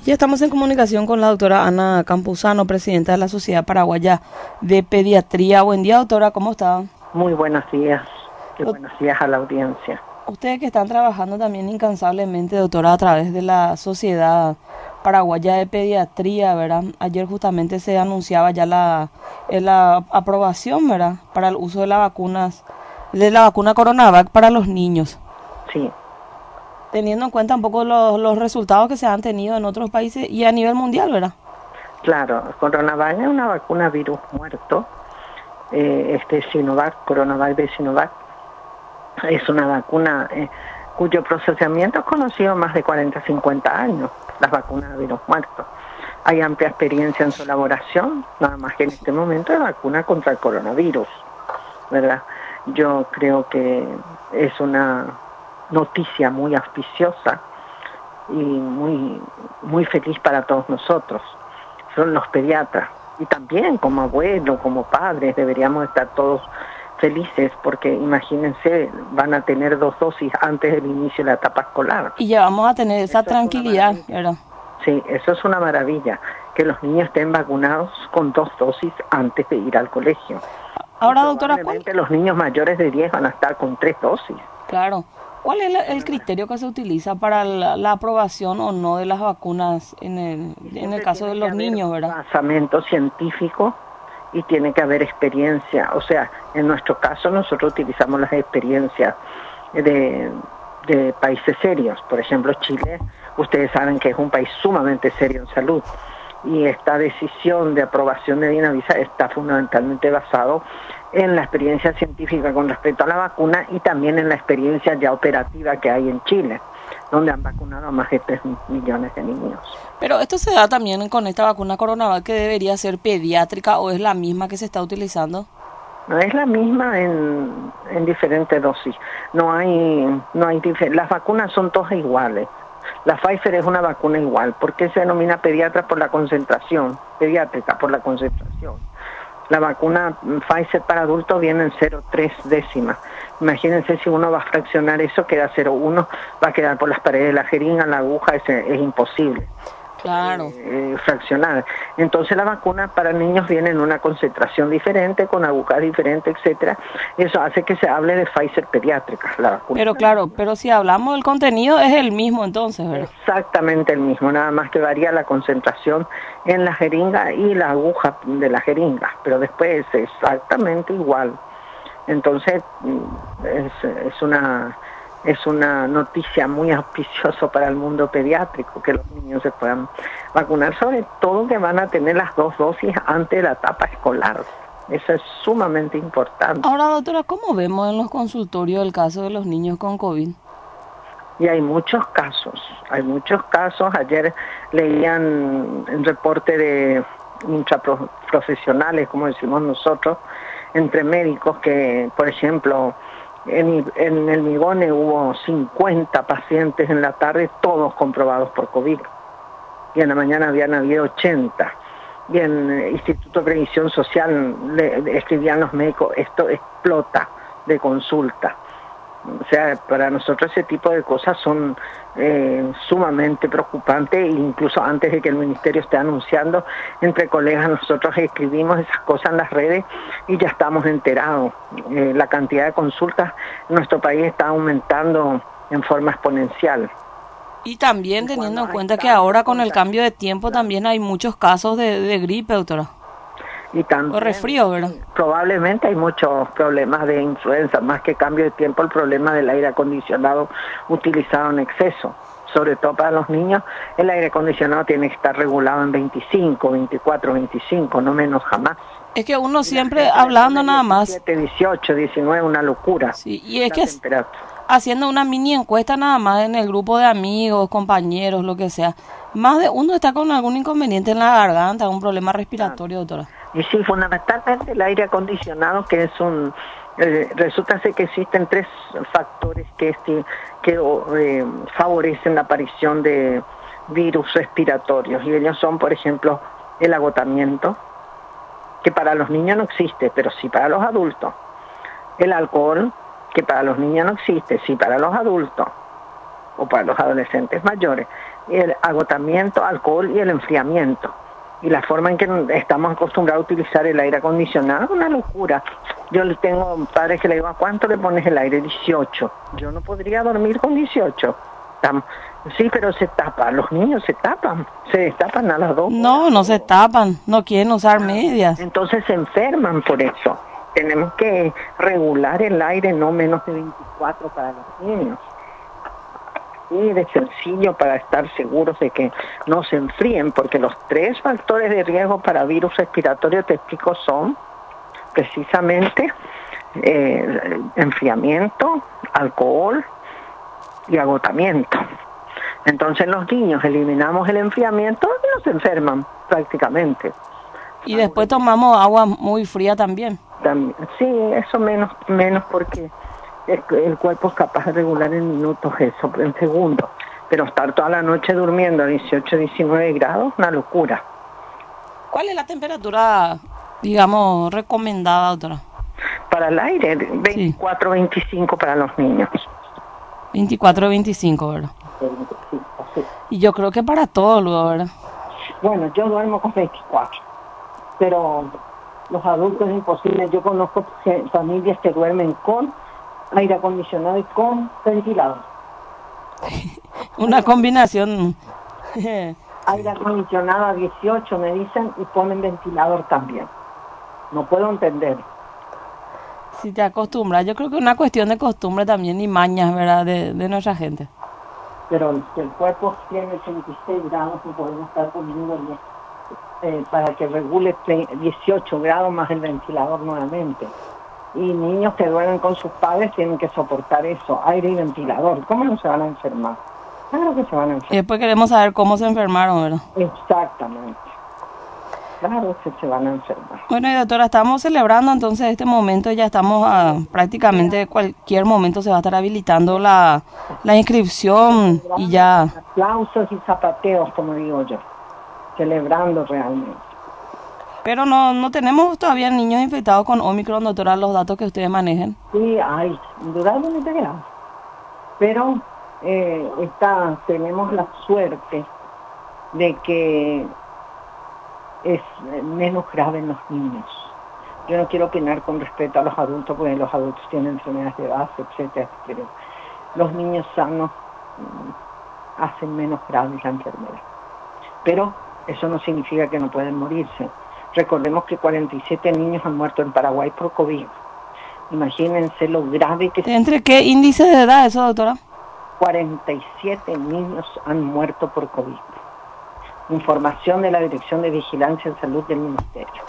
Ya estamos en comunicación con la doctora Ana Campuzano, presidenta de la Sociedad Paraguaya de Pediatría. Buen día, doctora, ¿cómo está? Muy buenos días, y buenos días a la audiencia. Ustedes que están trabajando también incansablemente, doctora, a través de la Sociedad Paraguaya de Pediatría, ¿verdad? Ayer justamente se anunciaba ya la aprobación, ¿verdad?, para el uso de las vacunas, de la vacuna Coronavac para los niños. Sí. Teniendo en cuenta un poco los resultados que se han tenido en otros países y a nivel mundial, ¿verdad? Claro, Coronavac es una vacuna virus muerto. Sinovac, Coronavac de Sinovac, es una vacuna cuyo procesamiento es conocido más de 40, 50 años, las vacunas de virus muerto. Hay amplia experiencia en su elaboración, nada más que en este momento es vacuna contra el coronavirus, ¿verdad? Yo creo que es una noticia muy auspiciosa y muy feliz para todos nosotros. Son los pediatras y también como abuelos, como padres deberíamos estar todos felices porque imagínense, van a tener 2 dosis antes del inicio de la etapa escolar. Y ya vamos a tener esa tranquilidad, ¿verdad? Sí, eso es una maravilla, que los niños estén vacunados con 2 dosis antes de ir al colegio. Ahora, doctora, probablemente los niños mayores de 10 van a estar con 3 dosis. Claro. ¿Cuál es el criterio que se utiliza para la aprobación o no de las vacunas en el caso de los niños, verdad? Basamento científico y tiene que haber experiencia. O sea, en nuestro caso nosotros utilizamos las experiencias de países serios. Por ejemplo, Chile, ustedes saben que es un país sumamente serio en salud. Y esta decisión de aprobación de Dinavisa está fundamentalmente basado en la experiencia científica con respecto a la vacuna y también en la experiencia ya operativa que hay en Chile, donde han vacunado a más de 3 millones de niños. Pero esto se da también con esta vacuna Coronavac, que debería ser pediátrica, ¿o es la misma que se está utilizando? No, es la misma en diferentes dosis. Las vacunas son todas iguales. La Pfizer es una vacuna igual. ¿Por qué se denomina pediátrica? Por la concentración. La vacuna Pfizer para adultos viene en 0,3 décimas. Imagínense si uno va a fraccionar eso, queda 0,1, va a quedar por las paredes de la jeringa, la aguja, es imposible. Claro. Fraccionar. Entonces la vacuna para niños viene en una concentración diferente, con agujas diferentes, etcétera. Eso hace que se hable de Pfizer pediátrica, la vacuna. Pero claro, pero si hablamos del contenido es el mismo entonces, ¿verdad? Exactamente el mismo, nada más que varía la concentración en la jeringa y la aguja de la jeringa, pero después es exactamente igual. Entonces es una noticia muy auspiciosa para el mundo pediátrico que los niños se puedan vacunar, sobre todo que van a tener las 2 dosis antes de la etapa escolar. Eso es sumamente importante. Ahora, doctora, ¿cómo vemos en los consultorios el caso de los niños con COVID? Y hay muchos casos. Ayer leían el reporte de intraprofesionales, como decimos nosotros, entre médicos, que, por ejemplo, en el Migone hubo 50 pacientes en la tarde, todos comprobados por COVID. Y en la mañana habían habido 80. Y en el Instituto de Previsión Social le escribían los médicos, esto explota de consulta. O sea, para nosotros ese tipo de cosas son sumamente preocupantes, e incluso antes de que el Ministerio esté anunciando, entre colegas nosotros escribimos esas cosas en las redes y ya estamos enterados. La cantidad de consultas en nuestro país está aumentando en forma exponencial. Y también teniendo en cuenta que ahora con el cambio de tiempo también hay muchos casos de gripe, doctora. Y también, o resfrío, ¿verdad? Probablemente hay muchos problemas de influenza, más que cambio de tiempo, el problema del aire acondicionado utilizado en exceso. Sobre todo para los niños, el aire acondicionado tiene que estar regulado en 25, 24, 25, no menos jamás. Es que uno siempre hablando nada más. 17, 18, 19, una locura. Sí, y es que haciendo una mini encuesta nada más en el grupo de amigos, compañeros, lo que sea, más de uno está con algún inconveniente en la garganta, un problema respiratorio, doctora. Y sí, fundamentalmente el aire acondicionado, que es resulta ser que existen 3 factores que favorecen la aparición de virus respiratorios, y ellos son, por ejemplo, el agotamiento, que para los niños no existe, pero sí para los adultos. El alcohol, que para los niños no existe, sí para los adultos o para los adolescentes mayores. el agotamiento, alcohol y el enfriamiento. Y la forma en que estamos acostumbrados a utilizar el aire acondicionado es una locura. Yo tengo padres que le digo, ¿a cuánto le pones el aire? 18. Yo no podría dormir con 18. Sí, pero se tapa, los niños se destapan a las 2 horas. No se tapan, no quieren usar medias. Entonces se enferman por eso. Tenemos que regular el aire no menos de 24 para los niños. Y de sencillo para estar seguros de que no se enfríen, porque los 3 factores de riesgo para virus respiratorio, te explico, son precisamente enfriamiento, alcohol y agotamiento. Entonces los niños eliminamos el enfriamiento y no se enferman prácticamente. Y después tomamos agua muy fría también. Sí, eso menos porque el cuerpo es capaz de regular en minutos eso, en segundos. Pero estar toda la noche durmiendo a 18, 19 grados, una locura. ¿Cuál es la temperatura, digamos, recomendada, doctora? Para el aire, 24, sí. 25 para los niños. 24, 25, ¿verdad? 25, sí. Y yo creo que para todos, luego, ¿verdad? Bueno, yo duermo con 24, pero los adultos es imposible. Yo conozco familias que duermen con aire acondicionado y con ventilador. Una combinación. Aire acondicionado a 18 me dicen y ponen ventilador también. No puedo entender. Si te acostumbras, yo creo que es una cuestión de costumbre también y mañas, ¿verdad? De nuestra gente. Pero si el cuerpo tiene 86 grados, no podemos estar poniendo para que regule 18 grados más el ventilador nuevamente. Y niños que duermen con sus padres tienen que soportar eso, aire y ventilador. ¿Cómo no se van a enfermar? Claro que se van a enfermar. Y después queremos saber cómo se enfermaron, ¿verdad? Exactamente. Claro que se van a enfermar. Bueno, y doctora, estamos celebrando entonces este momento, ya estamos prácticamente cualquier momento se va a estar habilitando la inscripción y ya. Aplausos y zapateos, como digo yo, celebrando realmente. Pero no tenemos todavía niños infectados con Omicron, doctora, los datos que ustedes manejen. Sí, hay, indudablemente que hay. Pero tenemos la suerte de que es menos grave en los niños. Yo no quiero opinar con respecto a los adultos, porque los adultos tienen enfermedades de base, etcétera, pero los niños sanos hacen menos grave la enfermedad. Pero eso no significa que no pueden morirse. Recordemos que 47 niños han muerto en Paraguay por COVID. Imagínense lo grave que... ¿Entre qué índice de edad eso, doctora? 47 niños han muerto por COVID. Información de la Dirección de Vigilancia en Salud del Ministerio.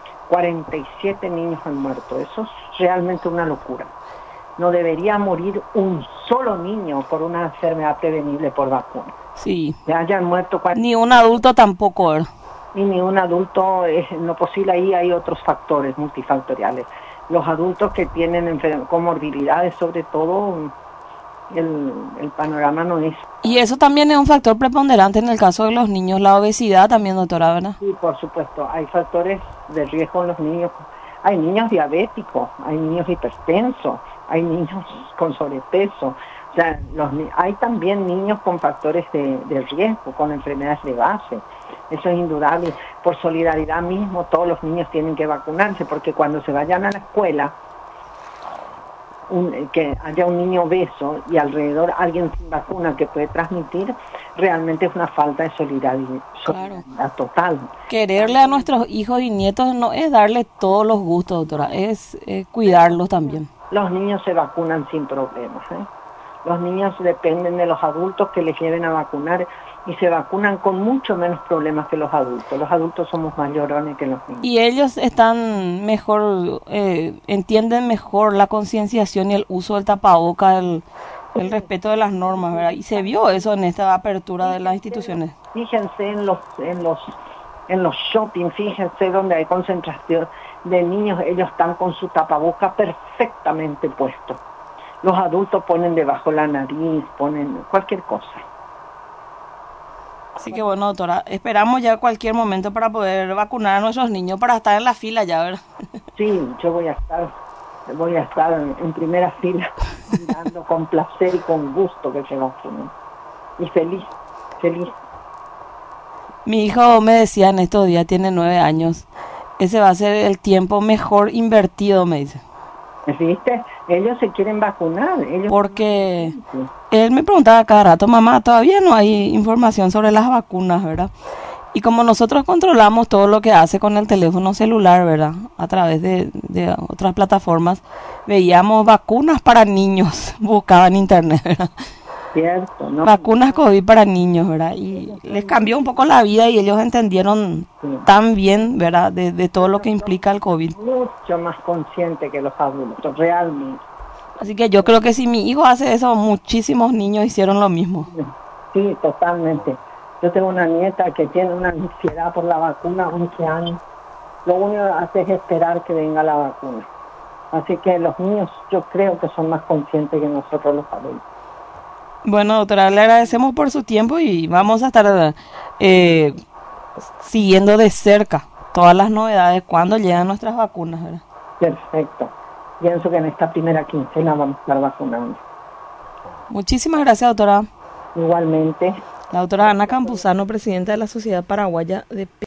47 niños han muerto. Eso es realmente una locura. No debería morir un solo niño por una enfermedad prevenible por vacuna. Sí. Ya hayan muerto... Ni un adulto tampoco, ¿verdad? Y ni un adulto es no posible. Ahí hay otros factores multifactoriales. Los adultos que tienen comorbilidades, sobre todo... El panorama no es... Y eso también es un factor preponderante en el caso de los niños, la obesidad también, doctora, ¿verdad? Sí, por supuesto, hay factores de riesgo en los niños. Hay niños diabéticos, hay niños hipertensos, hay niños con sobrepeso. O sea, hay también niños con factores de riesgo, con enfermedades de base. Eso es indudable. Por solidaridad mismo, todos los niños tienen que vacunarse, porque cuando se vayan a la escuela... que haya un niño obeso y alrededor alguien sin vacuna que puede transmitir, realmente es una falta de solidaridad total. Quererle a nuestros hijos y nietos no es darle todos los gustos, doctora, es cuidarlos también. Los niños se vacunan sin problemas, Los niños dependen de los adultos que les lleven a vacunar y se vacunan con mucho menos problemas que los adultos. Los adultos somos más llorones que los niños. Y ellos están mejor, entienden mejor la concienciación y el uso del tapaboca, el respeto de las normas, ¿verdad? Y se vio eso en esta apertura de las instituciones. Fíjense en los shopping, fíjense donde hay concentración de niños, ellos están con su tapaboca perfectamente puesto. Los adultos ponen debajo la nariz, ponen cualquier cosa. Así que bueno, doctora, esperamos ya cualquier momento para poder vacunar a nuestros niños, para estar en la fila ya, ¿verdad? Sí, yo voy a estar en primera fila, mirando con placer y con gusto que se vacunen. Y feliz feliz. Mi hijo me decía en estos días, tiene 9 años, ese va a ser el tiempo mejor invertido, me dice. ¿Viste? Ellos se quieren vacunar. Porque él me preguntaba cada rato, mamá, todavía no hay información sobre las vacunas, ¿verdad? Y como nosotros controlamos todo lo que hace con el teléfono celular, ¿verdad? A través de otras plataformas, veíamos vacunas para niños, buscaba en internet, ¿verdad? Cierto, ¿no? Vacunas COVID para niños, ¿verdad? Y les cambió un poco la vida y ellos entendieron tan bien, ¿verdad? De todo lo que implica el COVID. Mucho más consciente que los adultos, realmente. Así que yo creo que si mi hijo hace eso, muchísimos niños hicieron lo mismo. Sí, totalmente. Yo tengo una nieta que tiene una ansiedad por la vacuna, 11 años. Lo único que hace es esperar que venga la vacuna. Así que los niños yo creo que son más conscientes que nosotros los adultos. Bueno, doctora, le agradecemos por su tiempo y vamos a estar siguiendo de cerca todas las novedades cuando llegan nuestras vacunas, ¿verdad? Perfecto. Pienso que en esta primera quincena vamos a estar vacunando. Muchísimas gracias, doctora. Igualmente. La doctora Ana Campuzano, presidenta de la Sociedad Paraguaya de